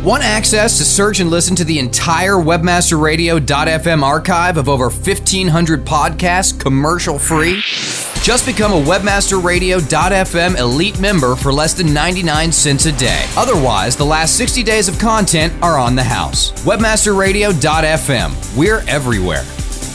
Want access to search and listen to the entire WebmasterRadio.fm archive of over 1,500 podcasts commercial-free? Just become a WebmasterRadio.fm Elite member for less than 99 cents a day. Otherwise, the last 60 days of content are on the house. WebmasterRadio.fm. We're everywhere.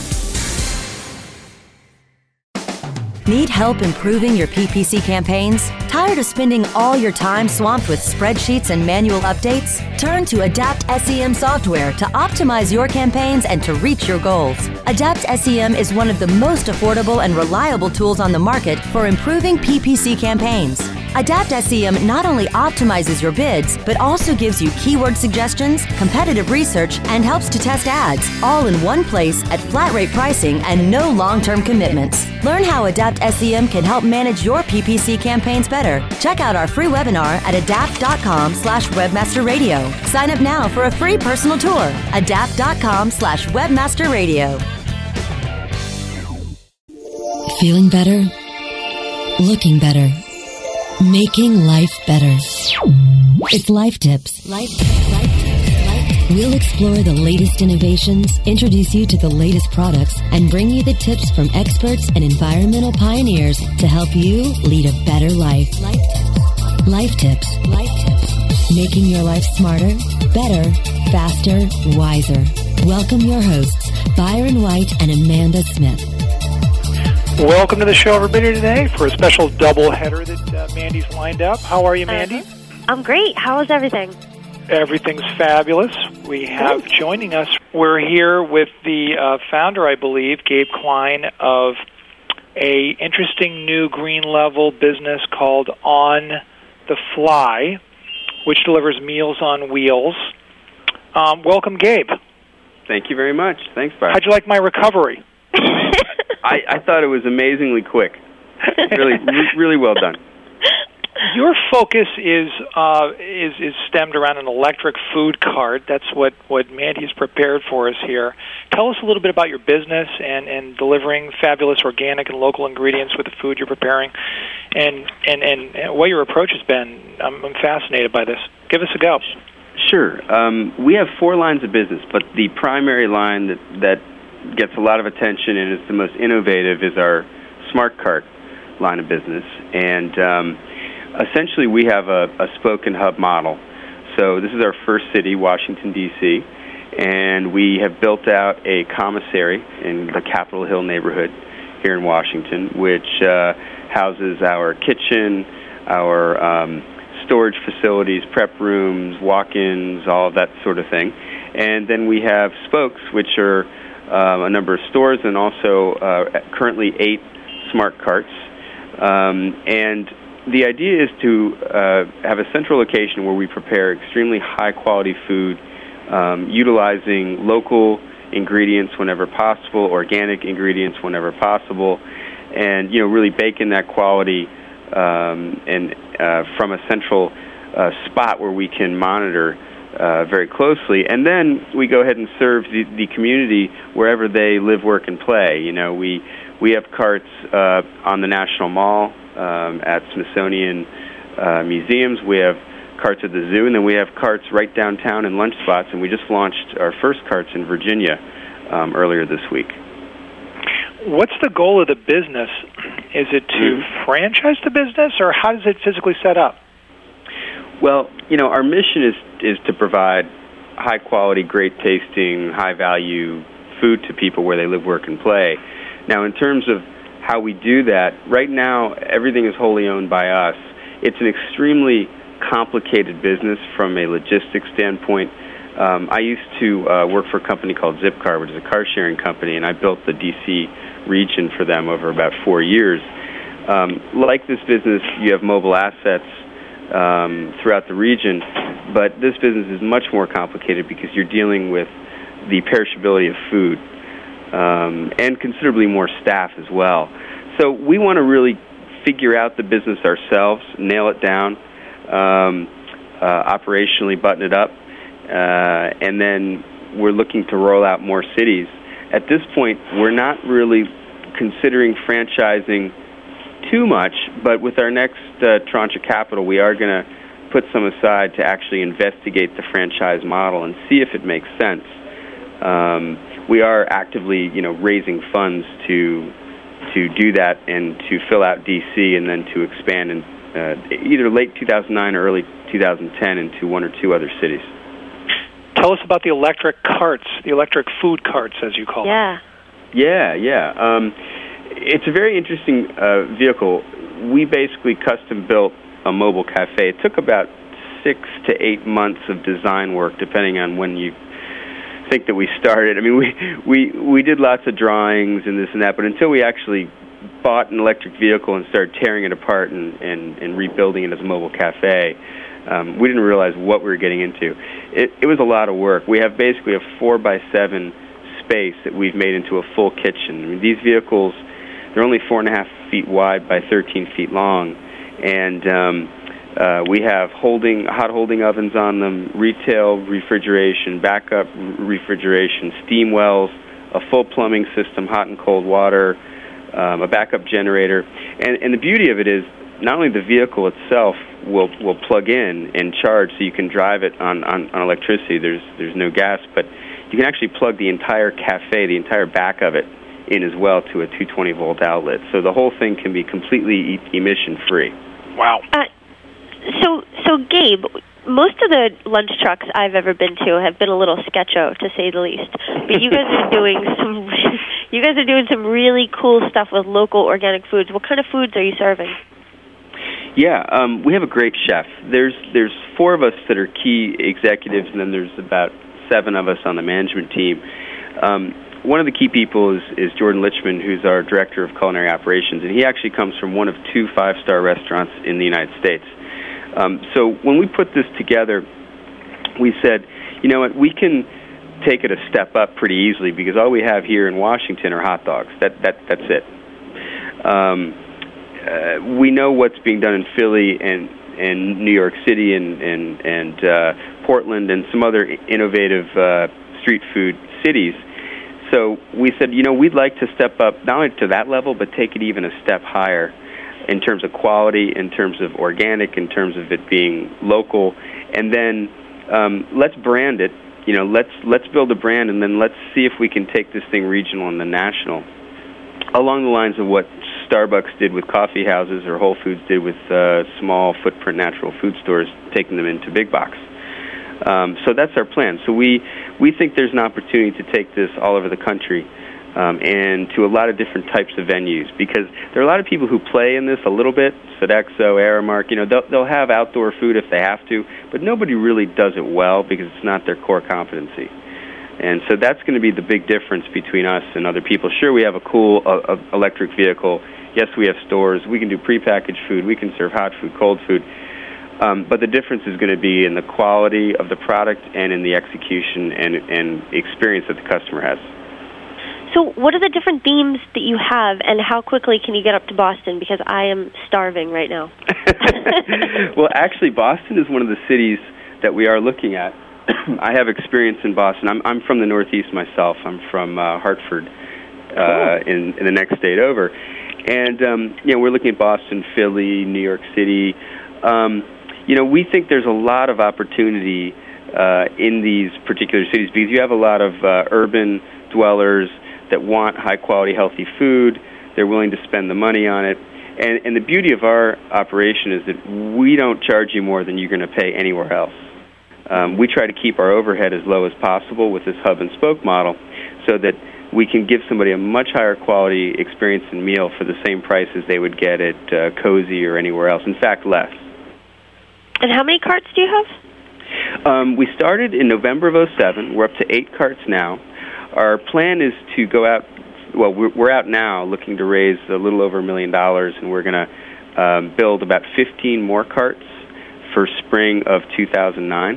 Need help improving your PPC campaigns? Tired of spending all your time swamped with spreadsheets and manual updates? Turn to Adapt SEM software to optimize your campaigns and to reach your goals. Adapt SEM is one of the most affordable and reliable tools on the market for improving PPC campaigns. Adapt SEM not only optimizes your bids, but also gives you keyword suggestions, competitive research, and helps to test ads, all in one place at flat rate pricing and no long-term commitments. Learn how Adapt SEM can help manage your PPC campaigns better. Check out our free webinar at adapt.com/webmasterradio. Sign up now for a free personal tour. adapt.com/webmasterradio. Feeling better? Looking better? Making life better. It's Life Tips. Life Tips. We'll explore the latest innovations, introduce you to the latest products, and bring you the tips from experts and environmental pioneers to help you lead a better life. Life Tips. Making your life smarter, better, faster, wiser. Welcome your hosts, Byron White and Amanda Smith. Welcome to the show, everybody, today for a special doubleheader that Mandy's lined up. How are you, Mandy? I'm great. How is everything? Everything's fabulous. We have joining us, we're here with the founder, I believe, Gabe Klein, of a interesting new green level business called On the Fly, which delivers meals on wheels. Welcome, Gabe. Thank you very much. Thanks, Byron. How'd you like my recovery? I thought it was amazingly quick. Really well done. Your focus is stemmed around an electric food cart. That's what Mandy's prepared for us here. Tell us a little bit about your business and delivering fabulous organic and local ingredients with the food you're preparing, and what your approach has been. I'm fascinated by this. Give us a go. Sure. We have 4 lines of business, but the primary line that gets a lot of attention and is the most innovative is our Smart Cart line of business. And essentially we have a spoke and hub model. So this is our first city, Washington, D.C., and we have built out a commissary in the Capitol Hill neighborhood here in Washington, which houses our kitchen, our storage facilities, prep rooms, walk-ins, all of that sort of thing. And then we have spokes, which are a number of stores, and also currently 8 smart carts. And the idea is to have a central location where we prepare extremely high-quality food, utilizing local ingredients whenever possible, organic ingredients whenever possible, and really bake in that quality and from a central spot where we can monitor very closely. And then we go ahead and serve the community wherever they live, work, and play. We have carts on the National Mall, at Smithsonian museums. We have carts at the zoo, and then we have carts right downtown in lunch spots, and we just launched our first carts in Virginia earlier this week. What's the goal of the business? Is it to franchise the business, or how does it physically set up? Well, our mission is to provide high-quality, great-tasting, high-value food to people where they live, work, and play. Now, in terms of how we do that, right now, everything is wholly owned by us. It's an extremely complicated business from a logistics standpoint. I used to work for a company called Zipcar, which is a car-sharing company, and I built the D.C. region for them over about 4 years. Like this business, you have mobile assets throughout the region, but this business is much more complicated because you're dealing with the perishability of food and considerably more staff as well. So we want to really figure out the business ourselves, nail it down, operationally button it up, and then we're looking to roll out more cities. At this point, we're not really considering franchising too much, but with our next tranche of capital, we are going to put some aside to actually investigate the franchise model and see if it makes sense. We are actively, raising funds to do that and to fill out DC and then to expand in either late 2009 or early 2010 into one or two other cities. Tell us about the electric carts, the electric food carts, as you call them. Yeah. It's a very interesting vehicle. We basically custom-built a mobile cafe. It took about 6 to 8 months of design work, depending on when you think that we started. I mean, we did lots of drawings and this and that, but until we actually bought an electric vehicle and started tearing it apart and rebuilding it as a mobile cafe, we didn't realize what we were getting into. It was a lot of work. We have basically a 4x7 space that we've made into a full kitchen. I mean, these vehicles, they're only 4.5 feet wide by 13 feet long, and we have hot holding ovens on them, retail refrigeration, backup refrigeration, steam wells, a full plumbing system, hot and cold water, a backup generator. And the beauty of it is not only the vehicle itself will plug in and charge so you can drive it on electricity, there's no gas, but you can actually plug the entire cafe, the entire back of it, in as well to a 220-volt outlet. So the whole thing can be completely emission-free. Wow. So Gabe, most of the lunch trucks I've ever been to have been a little sketcho, to say the least. But you guys are doing some really cool stuff with local organic foods. What kind of foods are you serving? Yeah, we have a great chef. There's 4 of us that are key executives, and then there's about 7 of us on the management team. One of the key people is Jordan Lichman, who's our director of culinary operations, and he actually comes from one of 2 5-star restaurants in the United States. So when we put this together, we said, you know what, we can take it a step up pretty easily because all we have here in Washington are hot dogs. That's it. We know what's being done in Philly and New York City and Portland and some other innovative street food cities. So we said, we'd like to step up not only to that level, but take it even a step higher in terms of quality, in terms of organic, in terms of it being local, and then let's brand it. Let's build a brand, and then let's see if we can take this thing regional and then national, along the lines of what Starbucks did with coffee houses or Whole Foods did with small footprint natural food stores, taking them into big box. So that's our plan. So we think there's an opportunity to take this all over the country and to a lot of different types of venues, because there are a lot of people who play in this a little bit, Sodexo, Aramark, they'll have outdoor food if they have to, but nobody really does it well because it's not their core competency. And so that's going to be the big difference between us and other people. Sure, we have a cool electric vehicle. Yes, we have stores. We can do prepackaged food. We can serve hot food, cold food. But the difference is going to be in the quality of the product and in the execution and experience that the customer has. So what are the different themes that you have, and how quickly can you get up to Boston? Because I am starving right now. Well, actually, Boston is one of the cities that we are looking at. I have experience in Boston. I'm from the Northeast myself. I'm from Hartford, in the next state over. And, we're looking at Boston, Philly, New York City. We think there's a lot of opportunity in these particular cities because you have a lot of urban dwellers that want high-quality, healthy food. They're willing to spend the money on it. And the beauty of our operation is that we don't charge you more than you're going to pay anywhere else. We try to keep our overhead as low as possible with this hub-and-spoke model so that we can give somebody a much higher quality experience and meal for the same price as they would get at Cozy or anywhere else. In fact, less. And how many carts do you have? We started in November of 2007. We're up to 8 carts now. Our plan is to go out, well, we're out now looking to raise a little over $1 million, and we're going to build about 15 more carts for spring of 2009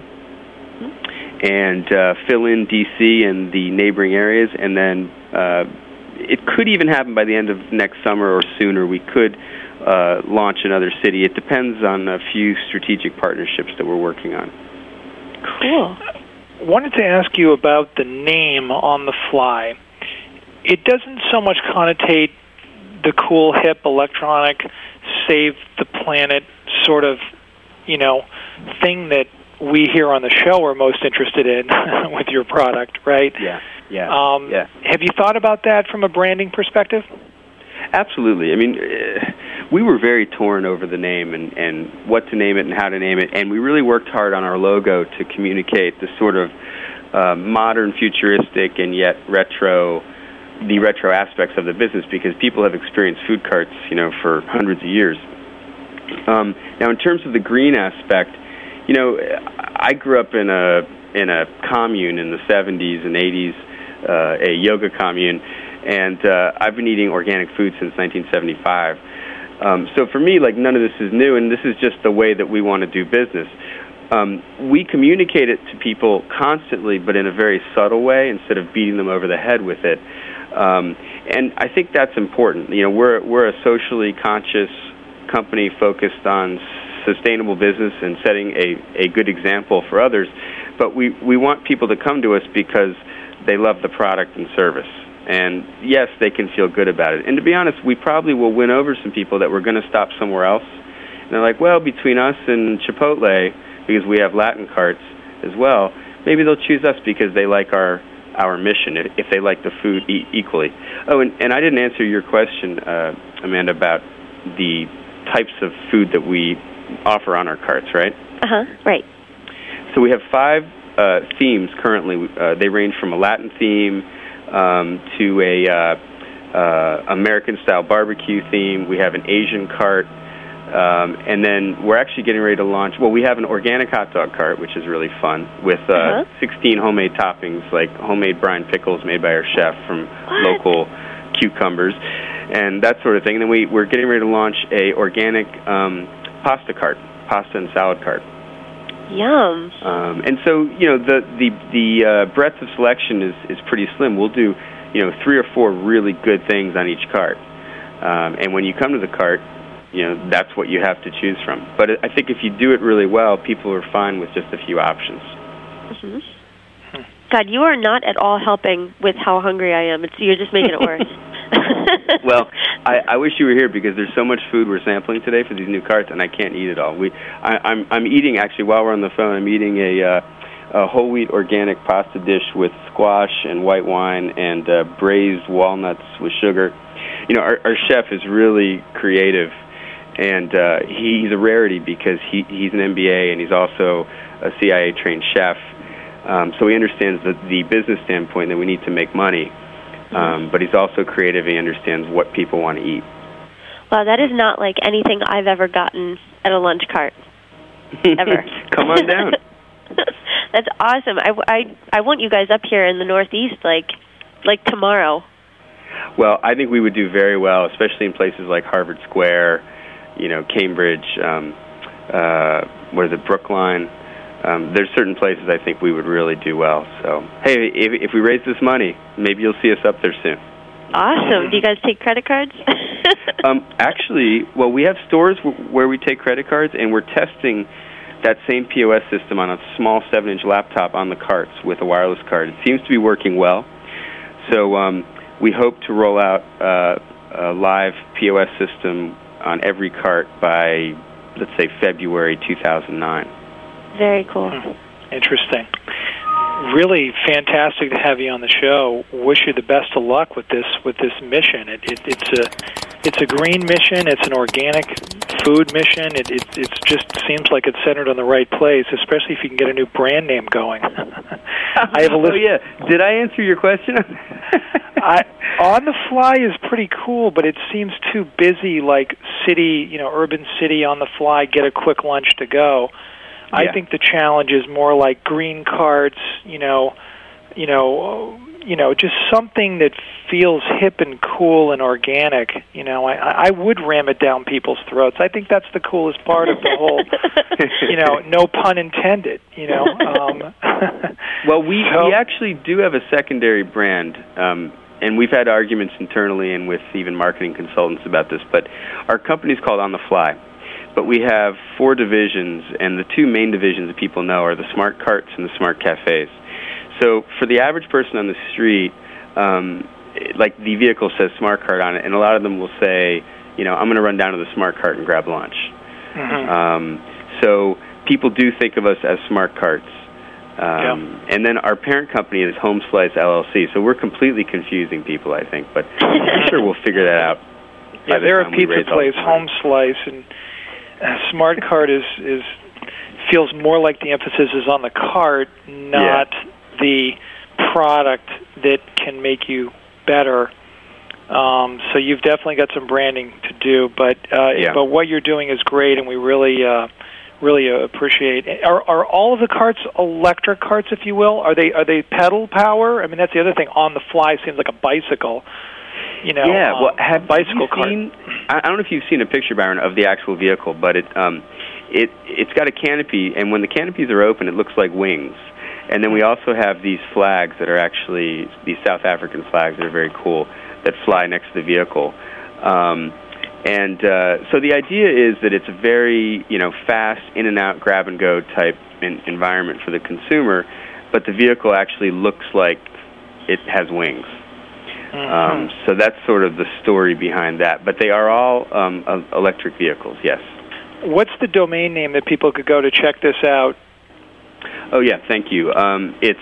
and fill in D.C. and the neighboring areas, and then it could even happen by the end of next summer or sooner. We could launch another city. It depends on a few strategic partnerships that we're working on. Cool. I wanted to ask you about the name On the Fly. It doesn't so much connotate the cool, hip, electronic, save the planet sort of thing that we here on the show are most interested in with your product, right? Yeah. Have you thought about that from a branding perspective? Absolutely. I mean, we were very torn over the name and what to name it and how to name it, and we really worked hard on our logo to communicate the sort of modern, futuristic, and yet retro aspects of the business, because people have experienced food carts, for hundreds of years. Now, in terms of the green aspect, I grew up in a commune in the 70s and 80s, a yoga commune, and I've been eating organic food since 1975. So for me, none of this is new, and this is just the way that we want to do business. We communicate it to people constantly, but in a very subtle way, instead of beating them over the head with it. And I think that's important. We're a socially conscious company focused on sustainable business and setting a good example for others, but we want people to come to us because they love the product and service. And yes, they can feel good about it. And to be honest, we probably will win over some people that were going to stop somewhere else. And they're like, well, between us and Chipotle, because we have Latin carts as well, maybe they'll choose us because they like our mission, if they like the food equally. Oh, and I didn't answer your question, Amanda, about the types of food that we offer on our carts, right? Right. So we have 5 themes currently. They range from a Latin theme to a American-style barbecue theme. We have an Asian cart. And then we're actually getting ready to launch, we have an organic hot dog cart, which is really fun, with 16 homemade toppings, like homemade brine pickles made by our chef from local cucumbers, and that sort of thing. And then we're getting ready to launch a organic pasta and salad cart. Yum. And so, the breadth of selection is pretty slim. We'll do, 3 or 4 really good things on each cart. And when you come to the cart, that's what you have to choose from. But I think if you do it really well, people are fine with just a few options. Mm-hmm. God, you are not at all helping with how hungry I am. You're just making it worse. Well, I wish you were here, because there's so much food we're sampling today for these new carts, and I can't eat it all. I'm eating, actually, while we're on the phone, I'm eating a whole wheat organic pasta dish with squash and white wine and braised walnuts with sugar. Our chef is really creative. And he's a rarity because he's an MBA and he's also a CIA-trained chef. So he understands the business standpoint that we need to make money. But he's also creative. He understands what people want to eat. Wow, that is not like anything I've ever gotten at a lunch cart. Ever. Come on down. That's awesome. I want you guys up here in the Northeast like tomorrow. Well, I think we would do very well, especially in places like Harvard Square, Cambridge, Brookline. There's certain places I think we would really do well. So, hey, if we raise this money, maybe you'll see us up there soon. Awesome. Do you guys take credit cards? Actually, we have stores where we take credit cards, and we're testing that same POS system on a small 7-inch laptop on the carts with a wireless card. It seems to be working well. So we hope to roll out a live POS system on every cart by, let's say, February 2009. Very cool. Interesting. Really fantastic to have you on the show. Wish you the best of luck with this mission. It's a green mission. It's an organic food mission. It just seems like it's centered on the right place, especially if you can get a new brand name going. I have a list. Oh yeah, did I answer your question? On the fly is pretty cool, but it seems too busy. Like city, urban city on the fly. Get a quick lunch to go. I think the challenge is more like green carts, just something that feels hip and cool and organic. I would ram it down people's throats. I think that's the coolest part of the whole, no pun intended, Well, we actually do have a secondary brand, and we've had arguments internally and with even marketing consultants about this, but our company's called On the Fly. But we have 4 divisions, and the 2 main divisions that people know are the smart carts and the smart cafes. So for the average person on the street, like the vehicle says smart cart on it, and a lot of them will say, I'm going to run down to the smart cart and grab lunch. Mm-hmm. so people do think of us as smart carts. And then our parent company is Home Slice LLC, so we're completely confusing people, I think, but I'm sure we'll figure that out. Yeah, they're a pizza place, Home Slice, and Smart Cart feels more like the emphasis is on the cart, not the product that can make you better. So you've definitely got some branding to do, but what you're doing is great, and we really appreciate. Are all of the carts electric carts, if you will? Are they pedal power? I mean, that's the other thing. On the fly seems like a bicycle. Have bicycle cart. I don't know if you've seen a picture, Byron, of the actual vehicle, but it's got a canopy, and when the canopies are open, it looks like wings. And then we also have these flags that are actually these South African flags that are very cool that fly next to the vehicle. So the idea is that it's a very fast in and out grab and go type environment for the consumer, but the vehicle actually looks like it has wings. So that's sort of the story behind that. But they are all electric vehicles, yes. What's the domain name that people could go to check this out? Oh, yeah, thank you. It's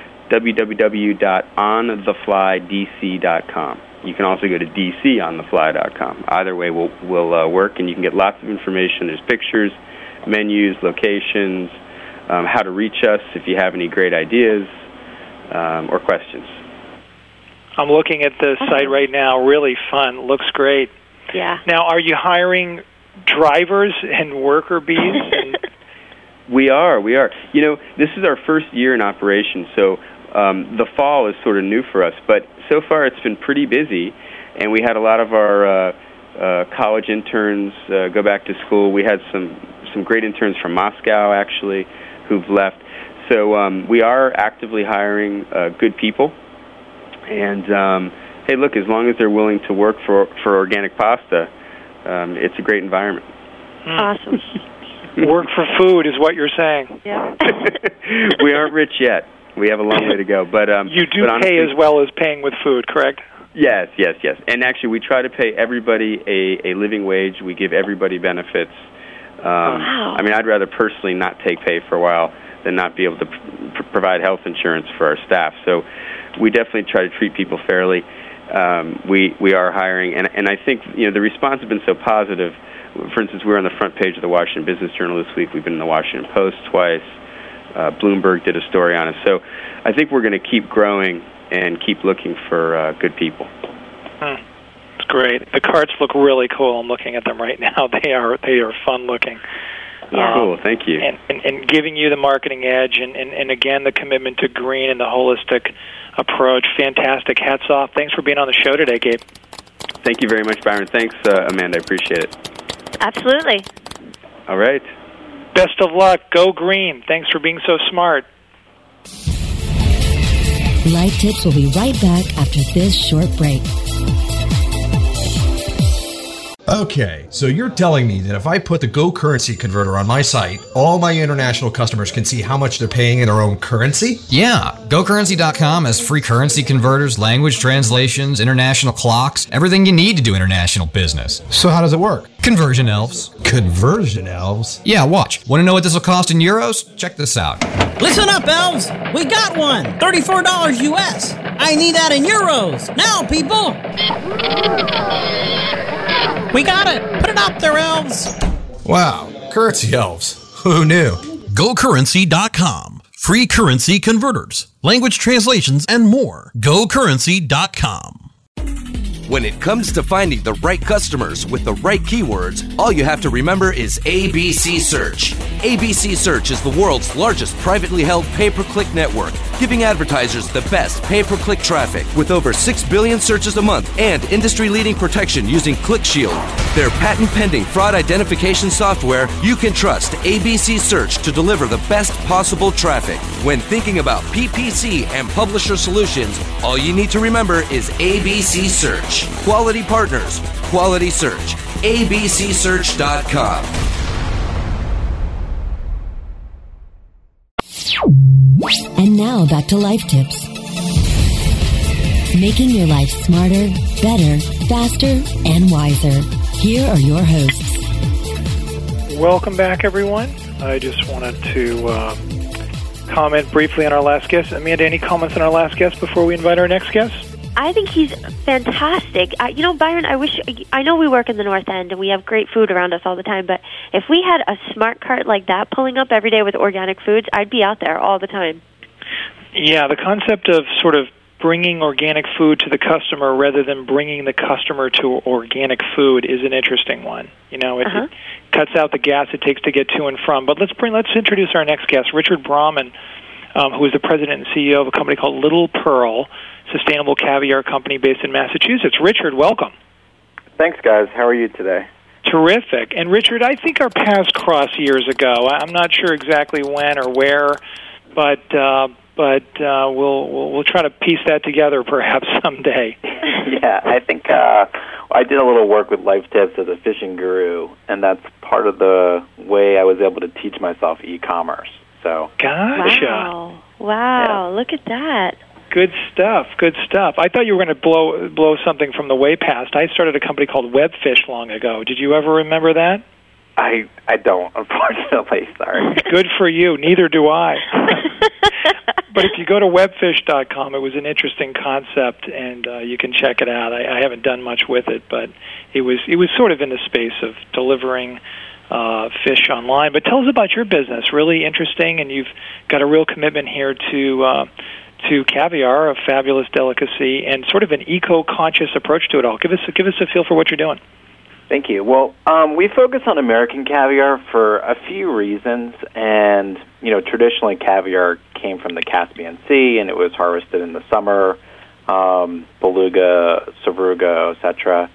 www.ontheflydc.com. You can also go to dconthefly.com. Either way will work, and you can get lots of information. There's pictures, menus, locations, how to reach us if you have any great ideas or questions. I'm looking at the site right now. Really fun. Looks great. Yeah. Now, are you hiring drivers and worker bees? We are. This is our first year in operation, so the fall is sort of new for us. But so far it's been pretty busy, and we had a lot of our college interns go back to school. We had some great interns from Moscow, actually, who've left. So we are actively hiring good people. And, hey, look, as long as they're willing to work for organic pasta, it's a great environment. Awesome. Work for food is what you're saying. Yeah. We aren't rich yet. We have a long way to go. But you do honestly, pay as well as paying with food, correct? Yes. And actually, we try to pay everybody a living wage. We give everybody benefits. Wow. I mean, I'd rather personally not take pay for a while than not be able to provide health insurance for our staff. So we definitely try to treat people fairly. We are hiring, and I think the response has been so positive. For instance, we were on the front page of the Washington Business Journal this week. We've been in the Washington Post twice. Bloomberg did a story on us. So I think we're going to keep growing and keep looking for good people. It's great. The carts look really cool. I'm looking at them right now. They are fun looking. Cool, thank you. And giving you the marketing edge, and again, the commitment to green and the holistic approach. Fantastic. Hats off. Thanks for being on the show today, Gabe. Thank you very much, Byron. Thanks, Amanda. I appreciate it. Absolutely. All right. Best of luck. Go green. Thanks for being so smart. Life Tips will be right back after this short break. Okay, so you're telling me that if I put the Go Currency Converter on my site, all my international customers can see how much they're paying in their own currency? Yeah, GoCurrency.com has free currency converters, language translations, international clocks, everything you need to do international business. So how does it work? Conversion elves. Conversion elves? Yeah, watch. Want to know what this will cost in euros? Check this out. Listen up, elves. We got one. $34 US. I need that in euros. Now, people. We got it. Put it up there, elves. Wow, currency elves. Who knew? GoCurrency.com. Free currency converters, language translations, and more. GoCurrency.com. When it comes to finding the right customers with the right keywords, all you have to remember is ABC Search. ABC Search is the world's largest privately held pay-per-click network, giving advertisers the best pay-per-click traffic with over 6 billion searches a month and industry-leading protection using ClickShield. Their patent-pending fraud identification software, you can trust ABC Search to deliver the best possible traffic. When thinking about PPC and publisher solutions, all you need to remember is ABC Search. Quality partners, quality search. abcsearch.com. And now back to Life Tips. Making your life smarter, better, faster, and wiser. Here are your hosts. Welcome back, everyone. I just wanted to comment briefly on our last guest. Amanda, any comments on our last guest before we invite our next guest? I think he's fantastic. Byron, I know we work in the North End and we have great food around us all the time, but if we had a smart cart like that pulling up every day with organic foods, I'd be out there all the time. Yeah, the concept of sort of bringing organic food to the customer rather than bringing the customer to organic food is an interesting one. It cuts out the gas it takes to get to and from. But let's introduce our next guest, Richard Brahman, who is the president and CEO of a company called Little Pearl, sustainable caviar company based in Massachusetts. Richard, welcome. Thanks, guys. How are you today? Terrific. And Richard, I think our paths crossed years ago. I'm not sure exactly when or where, but we'll try to piece that together perhaps someday. Yeah, I think I did a little work with Life Tips as a fishing guru, and that's part of the way I was able to teach myself e-commerce. So, gotcha. Wow, look at that. Good stuff. I thought you were going to blow something from the way past. I started a company called Webfish long ago. Did you ever remember that? I don't, unfortunately. Sorry. Good for you. Neither do I. But if you go to webfish.com, it was an interesting concept, and you can check it out. I haven't done much with it, but it was sort of in the space of delivering fish online. But tell us about your business. Really interesting, and you've got a real commitment here to caviar, a fabulous delicacy, and sort of an eco-conscious approach to it all. Give us a feel for what you're doing. Thank you. Well, we focus on American caviar for a few reasons, and traditionally caviar came from the Caspian Sea, and it was harvested in the summer, beluga, sevruga, etc.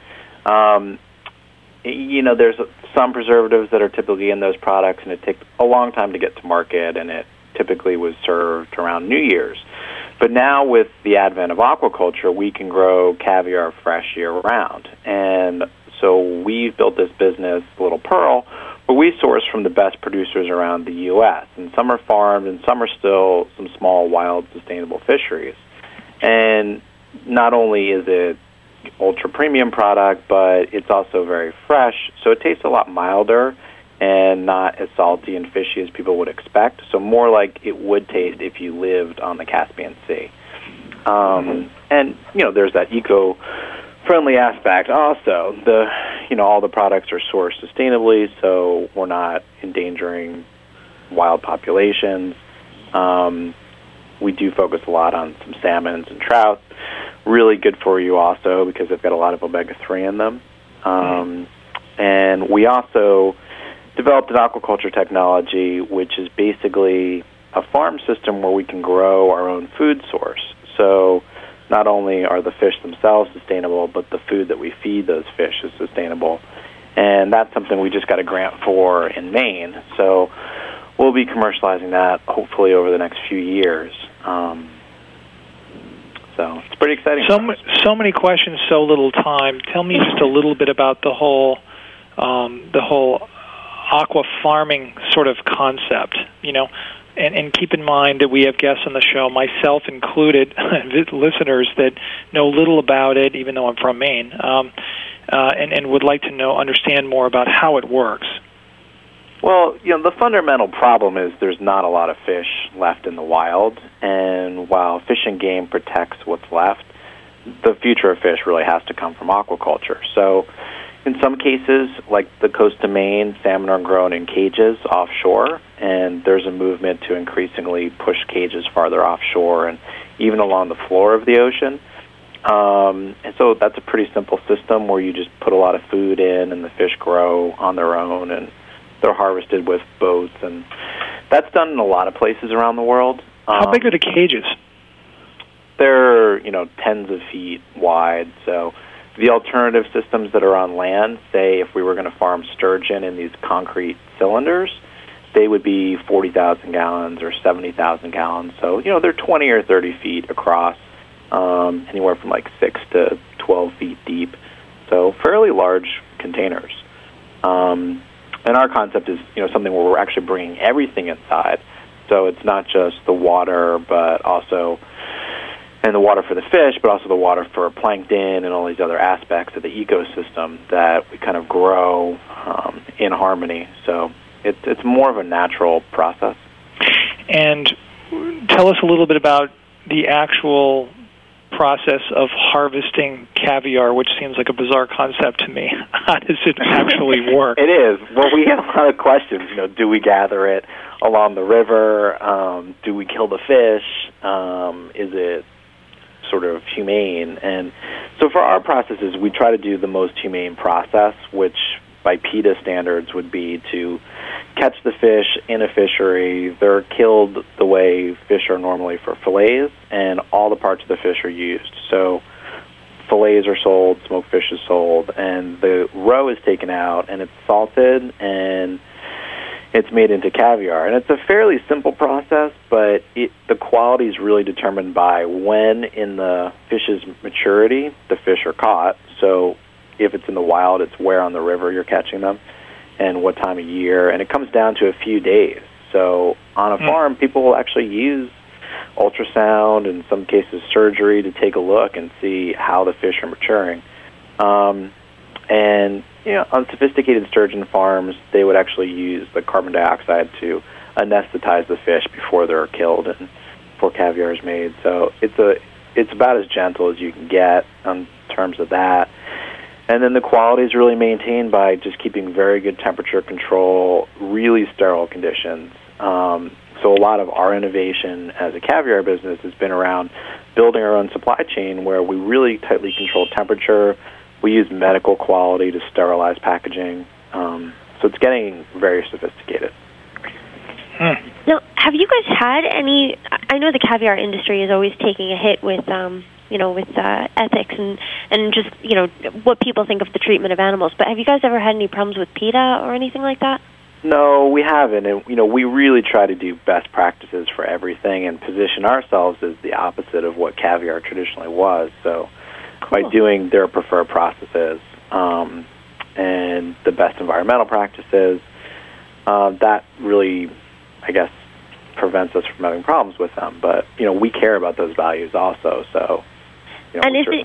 There's some preservatives that are typically in those products, and it takes a long time to get to market, and it typically was served around New Year's. But now with the advent of aquaculture, we can grow caviar fresh year-round, and so we've built this business, Little Pearl, where we source from the best producers around the U.S., and some are farmed, and some are still some small, wild, sustainable fisheries. And not only is it ultra-premium product, but it's also very fresh, so it tastes a lot milder and not as salty and fishy as people would expect, so more like it would taste if you lived on the Caspian Sea. And, there's that eco-friendly aspect also. All the products are sourced sustainably, so we're not endangering wild populations. We do focus a lot on some salmons and trout. Really good for you also because they've got a lot of omega-3 in them. And we also developed an aquaculture technology, which is basically a farm system where we can grow our own food source. So not only are the fish themselves sustainable, but the food that we feed those fish is sustainable. And that's something we just got a grant for in Maine. So we'll be commercializing that hopefully over the next few years. So it's pretty exciting. So many questions, so little time. Tell me just a little bit about the whole aqua farming sort of concept, and keep in mind that we have guests on the show, myself included, listeners that know little about it, even though I'm from Maine, and would like to understand more about how it works. Well, the fundamental problem is there's not a lot of fish left in the wild, and while Fish and Game protects what's left, the future of fish really has to come from aquaculture. So in some cases, like the coast of Maine, salmon are grown in cages offshore, and there's a movement to increasingly push cages farther offshore and even along the floor of the ocean. And so that's a pretty simple system where you just put a lot of food in and the fish grow on their own, and they're harvested with boats, and that's done in a lot of places around the world. How big are the cages? They're, tens of feet wide, so the alternative systems that are on land, say if we were going to farm sturgeon in these concrete cylinders, they would be 40,000 gallons or 70,000 gallons. So, they're 20 or 30 feet across, anywhere from like 6 to 12 feet deep. So fairly large containers. And our concept is, something where we're actually bringing everything inside. So it's not just the water, but also, and the water for the fish, but also the water for plankton and all these other aspects of the ecosystem that we kind of grow in harmony. So it's more of a natural process. And tell us a little bit about the actual process of harvesting caviar, which seems like a bizarre concept to me. How does it actually work? It is. Well, we get a lot of questions. Do we gather it along the river? Do we kill the fish? Is it sort of humane? And so for our processes, we try to do the most humane process, which by PETA standards would be to catch the fish in a fishery. They're killed the way fish are normally for fillets, and all the parts of the fish are used. So fillets are sold, smoked fish is sold, and the roe is taken out, and it's salted, and it's made into caviar. And it's a fairly simple process, but the quality is really determined by when in the fish's maturity the fish are caught. So if it's in the wild, it's where on the river you're catching them and what time of year. And it comes down to a few days. So on a farm, people will actually use ultrasound, in some cases surgery, to take a look and see how the fish are maturing. And on sophisticated sturgeon farms, they would actually use the carbon dioxide to anesthetize the fish before they're killed and before caviar is made. So it's about as gentle as you can get in terms of that. And then the quality is really maintained by just keeping very good temperature control, really sterile conditions. So a lot of our innovation as a caviar business has been around building our own supply chain where we really tightly control temperature. We use medical quality to sterilize packaging. So it's getting very sophisticated. Now, have you guys had any... I know the caviar industry is always taking a hit with... with ethics and just, what people think of the treatment of animals. But have you guys ever had any problems with PETA or anything like that? No, we haven't. And, we really try to do best practices for everything and position ourselves as the opposite of what caviar traditionally was. So by doing their preferred processes and the best environmental practices, that really, I guess, prevents us from having problems with them. But, we care about those values also, so... And is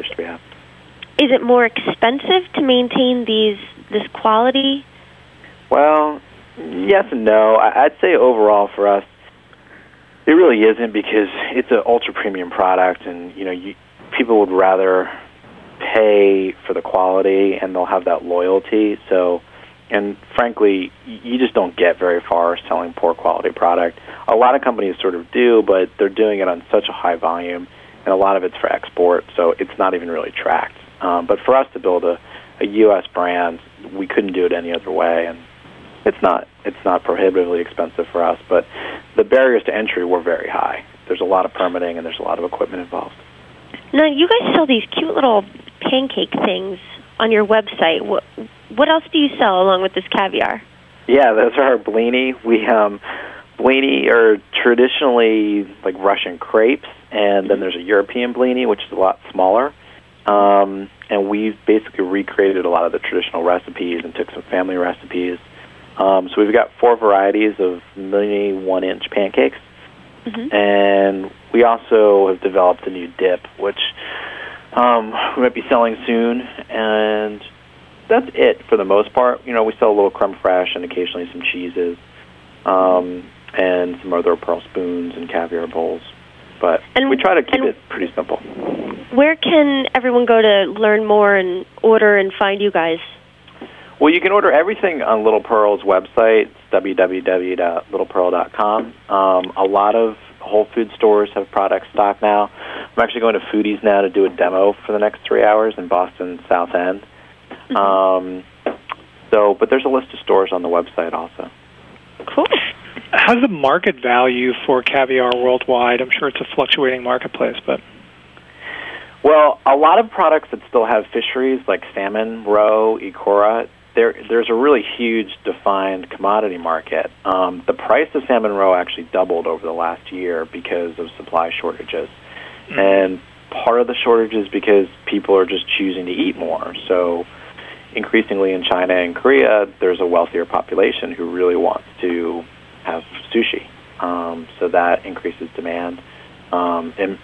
it more expensive to maintain this quality? Well, yes and no. I'd say overall for us, it really isn't, because it's an ultra premium product, and people would rather pay for the quality, and they'll have that loyalty. So, and frankly, you just don't get very far selling poor quality product. A lot of companies sort of do, but they're doing it on such a high volume. And a lot of it's for export, so it's not even really tracked. But for us to build a U.S. brand, we couldn't do it any other way, and it's not prohibitively expensive for us. But the barriers to entry were very high. There's a lot of permitting, and there's a lot of equipment involved. Now, you guys sell these cute little pancake things on your website. What else do you sell along with this caviar? Yeah, those are our blini. Blini are traditionally like Russian crepes, and then there's a European blini, which is a lot smaller. And we've basically recreated a lot of the traditional recipes and took some family recipes. So we've got 4 varieties of mini 1-inch pancakes. And we also have developed a new dip, which we might be selling soon. And that's it for the most part. We sell a little creme fraiche and occasionally some cheeses. And some other pearl spoons and caviar bowls. But we try to keep it pretty simple. Where can everyone go to learn more and order and find you guys? Well, you can order everything on Little Pearl's website, www.littlepearl.com. A lot of Whole Food stores have product stock now. I'm actually going to Foodies now to do a demo for the next 3 hours in Boston South End. But there's a list of stores on the website also. Cool. How's the market value for caviar worldwide? I'm sure it's a fluctuating marketplace, but... Well, a lot of products that still have fisheries, like salmon, roe, ecora, there's a really huge defined commodity market. The price of salmon roe actually doubled over the last year because of supply shortages. And part of the shortage is because people are just choosing to eat more. So increasingly in China and Korea, there's a wealthier population who really wants to have sushi. So that increases demand. And,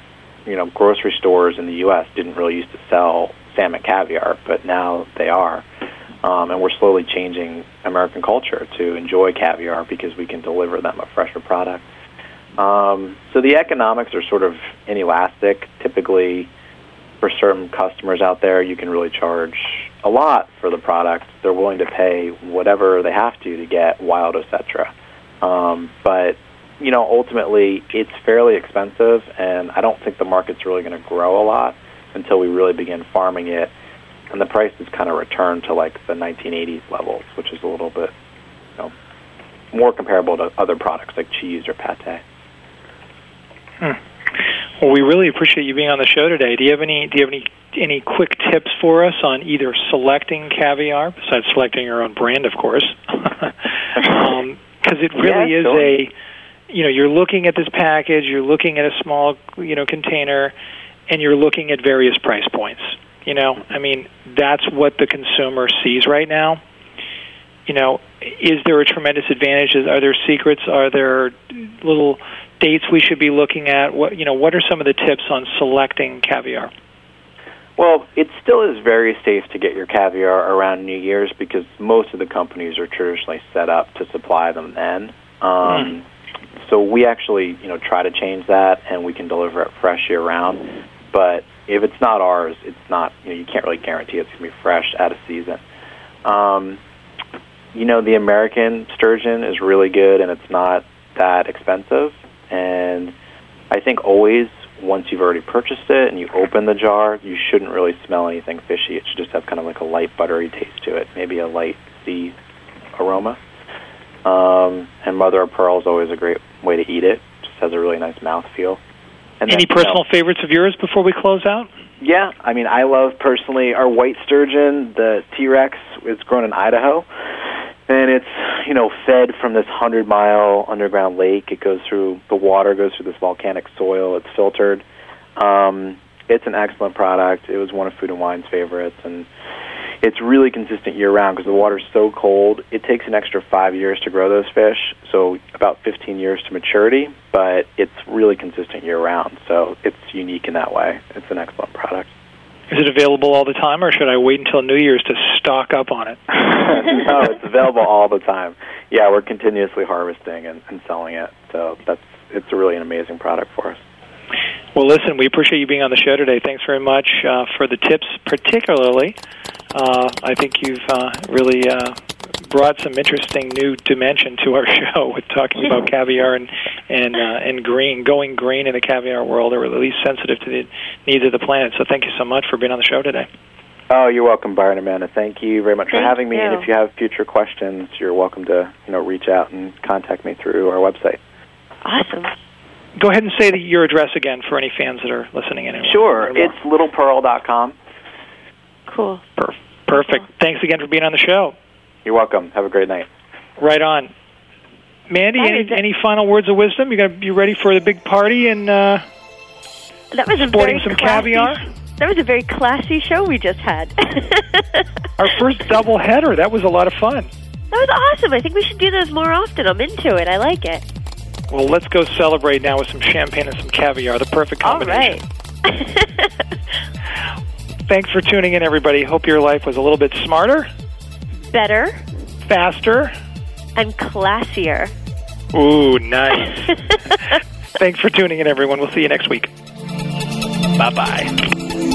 grocery stores in the U.S. didn't really used to sell salmon caviar, but now they are. And we're slowly changing American culture to enjoy caviar because we can deliver them a fresher product. So the economics are sort of inelastic. Typically, for certain customers out there, you can really charge a lot for the product. They're willing to pay whatever they have to get wild Osetra. But, ultimately, it's fairly expensive, and I don't think the market's really going to grow a lot until we really begin farming it. And the prices kind of return to like the 1980s levels, which is a little bit, more comparable to other products like cheese or pate. Well, we really appreciate you being on the show today. Do you have any quick tips for us on either selecting caviar, besides selecting your own brand, of course? Because it really is you're looking at this package, you're looking at a small, container, and you're looking at various price points. That's what the consumer sees right now. Is there a tremendous advantage? Are there secrets? Are there little dates we should be looking at? What are some of the tips on selecting caviar? Well, it still is very safe to get your caviar around New Year's because most of the companies are traditionally set up to supply them then. So we actually, try to change that, and we can deliver it fresh year-round. But if it's not ours, it's not, you can't really guarantee it's going to be fresh out of season. The American sturgeon is really good, and it's not that expensive. And I think always, once you've already purchased it and you open the jar, you shouldn't really smell anything fishy. It should just have kind of like a light buttery taste to it, maybe a light sea aroma. And mother of pearl is always a great way to eat it. Just has a really nice mouthfeel. And any personal favorites of yours before we close out? Yeah, I love personally our white sturgeon, the T-Rex. It's grown in Idaho, and it's fed from this 100-mile underground lake. It goes through the water, goes through this volcanic soil. It's filtered. It's an excellent product. It was one of Food and Wine's favorites, and it's really consistent year-round because the water's so cold. It takes an extra 5 years to grow those fish, so about 15 years to maturity, but it's really consistent year-round, so it's unique in that way. It's an excellent product. Is it available all the time, or should I wait until New Year's to stock up on it? No, it's available all the time. Yeah, we're continuously harvesting and selling it, so it's really an amazing product for us. Well, listen, we appreciate you being on the show today. Thanks very much for the tips, particularly. I think you've really brought some interesting new dimension to our show with talking about caviar and green, going green in the caviar world, or at least sensitive to the needs of the planet. So thank you so much for being on the show today. Oh, you're welcome, Byron and Amanda. Thank you very much for having me. And if you have future questions, you're welcome to reach out and contact me through our website. Awesome. Go ahead and say your address again for any fans that are listening in. Sure. It's littlepearl.com. Cool. Perfect. Thanks again for being on the show. You're welcome. Have a great night. Right on. Mandy, any final words of wisdom? You ready for the big party and that was sporting some caviar? That was a very classy show we just had. Our first double header. That was a lot of fun. That was awesome. I think we should do those more often. I'm into it. I like it. Well, let's go celebrate now with some champagne and some caviar. The perfect combination. All right. Thanks for tuning in, everybody. Hope your life was a little bit smarter, better, faster, and classier. Ooh, nice. Thanks for tuning in, everyone. We'll see you next week. Bye-bye.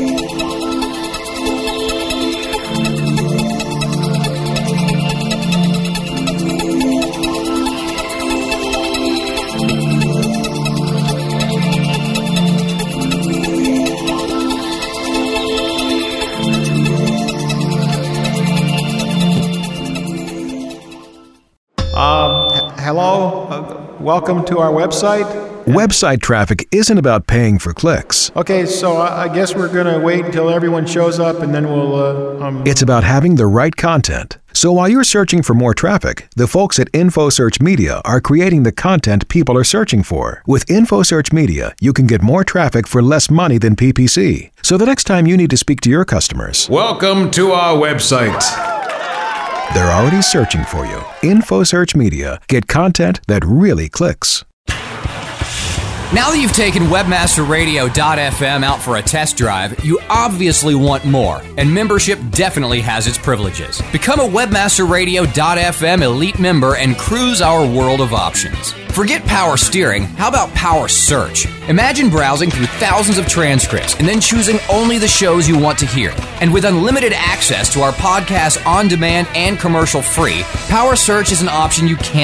Hello, welcome to our website. Website traffic isn't about paying for clicks. Okay, so I guess we're going to wait until everyone shows up and then we'll... It's about having the right content. So while you're searching for more traffic, the folks at InfoSearch Media are creating the content people are searching for. With InfoSearch Media, you can get more traffic for less money than PPC. So the next time you need to speak to your customers... Welcome to our website. They're already searching for you. InfoSearch Media. Get content that really clicks. Now that you've taken WebmasterRadio.fm out for a test drive, you obviously want more, and membership definitely has its privileges. Become a WebmasterRadio.fm Elite member and cruise our world of options. Forget power steering, how about power search? Imagine browsing through thousands of transcripts and then choosing only the shows you want to hear. And with unlimited access to our podcast on demand and commercial free, power search is an option you can't